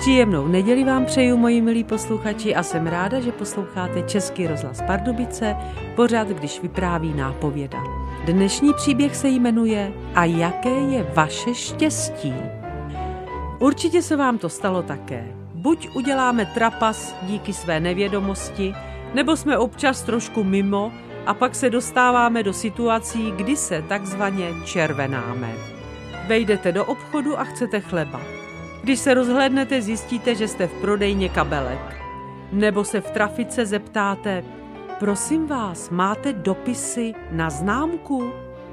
Příjemnou neděli vám přeju, moji milí posluchači, a jsem ráda, že posloucháte Český rozhlas Pardubice, pořad, když vypráví nápověda. Dnešní příběh se jmenuje A jaké je vaše štěstí? Určitě se vám to stalo také. Buď uděláme trapas díky své nevědomosti, nebo jsme občas trošku mimo a pak se dostáváme do situací, kdy se takzvaně červenáme. Vejdete do obchodu a chcete chleba. Když se rozhlédnete, zjistíte, že jste v prodejně kabelek. Nebo se v trafice zeptáte, prosím vás, máte dopisy na známku?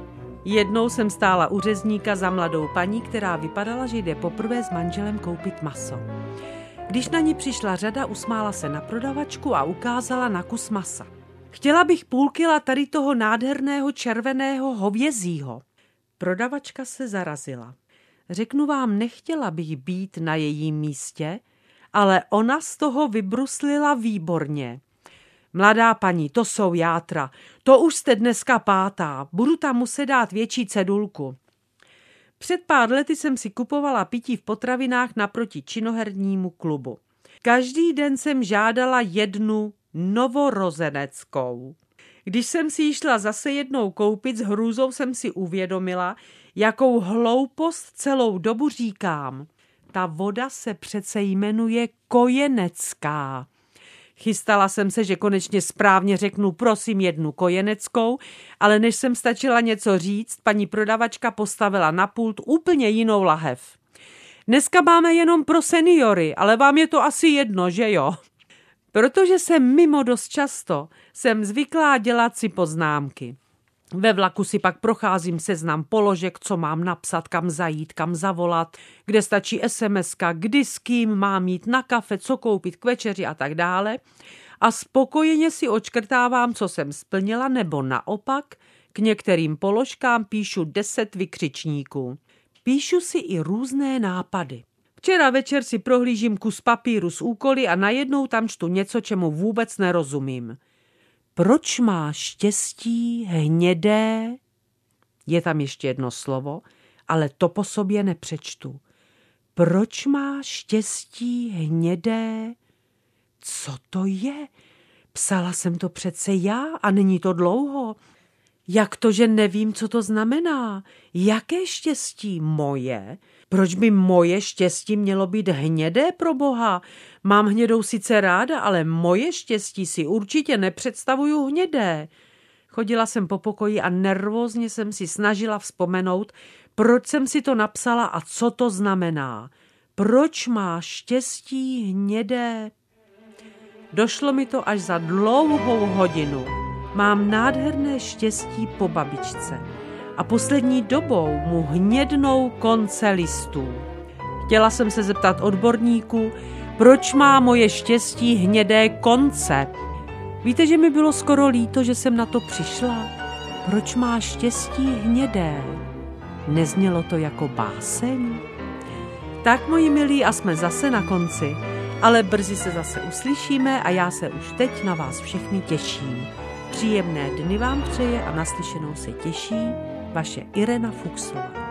Jednou jsem stála u řezníka za mladou paní, která vypadala, že jde poprvé s manželem koupit maso. Když na ní přišla řada, usmála se na prodavačku a ukázala na kus masa. Chtěla bych půl kila tady toho nádherného červeného hovězího. Prodavačka se zarazila. Řeknu vám, nechtěla bych být na jejím místě, ale ona z toho vybruslila výborně. Mladá paní, to jsou játra, to už jste dneska pátá, budu tam muset dát větší cedulku. Před pár lety jsem si kupovala pití v potravinách naproti činohernímu klubu. Každý den jsem žádala jednu novorozeneckou. Když jsem si ji šla zase jednou koupit, s hrůzou jsem si uvědomila, jakou hloupost celou dobu říkám. Ta voda se přece jmenuje kojenecká. Chystala jsem se, že konečně správně řeknu prosím jednu kojeneckou, ale než jsem stačila něco říct, paní prodavačka postavila na pult úplně jinou lahev. Dneska máme jenom pro seniory, ale vám je to asi jedno, že jo? Protože jsem mimo dost často, jsem zvyklá dělat si poznámky. Ve vlaku si pak procházím seznam položek, co mám napsat, kam zajít, kam zavolat, kde stačí SMS-ka, kdy s kým mám jít na kafe, co koupit k večeři a tak dále. A spokojeně si odškrtávám, co jsem splnila, nebo naopak k některým položkám píšu 10 vykřičníků. Píšu si i různé nápady. Včera večer si prohlížím kus papíru s úkoly a najednou tam čtu něco, čemu vůbec nerozumím. Proč má štěstí hnědé? Je tam ještě jedno slovo, ale to po sobě nepřečtu. Proč má štěstí hnědé? Co to je? Psala jsem to přece já a není to dlouho. Jak to, že nevím, co to znamená? Jaké štěstí? Moje? Proč by moje štěstí mělo být hnědé, pro boha? Mám hnědou sice ráda, ale moje štěstí si určitě nepředstavuju hnědé. Chodila jsem po pokoji a nervózně jsem si snažila vzpomenout, proč jsem si to napsala a co to znamená. Proč má štěstí hnědé? Došlo mi to až za dlouhou hodinu. Mám nádherné štěstí po babičce a poslední dobou mu hnědnou konce listů. Chtěla jsem se zeptat odborníků, proč má moje štěstí hnědé konce. Víte, že mi bylo skoro líto, že jsem na to přišla? Proč má štěstí hnědé? Neznělo to jako báseň? Tak, moji milí, a jsme zase na konci, ale brzy se zase uslyšíme a já se už teď na vás všechny těším. Příjemné dny vám přeje a naslyšenou se těší vaše Irena Fuchsová.